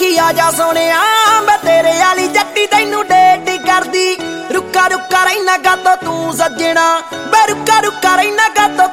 ਵੇਖੀ ਆ ਜਾ ਸੋਹਣਿਆ ਮੈਂ ਤੇਰੇ ਵਾਲੀ ਜੱਟੀ ਤੈਨੂੰ ਡੇਟ ਕਰਦੀ। ਰੁੱਕਾ ਰੁੱਕਾ ਰਹਿਣਾ ਕਾਤੋਂ ਤੂੰ ਸੱਜਣਾ, ਮੈਂ ਰੁੱਕਾ ਰੁੱਕਾ ਰਹਿਣਾ ਕਾਤੋਂ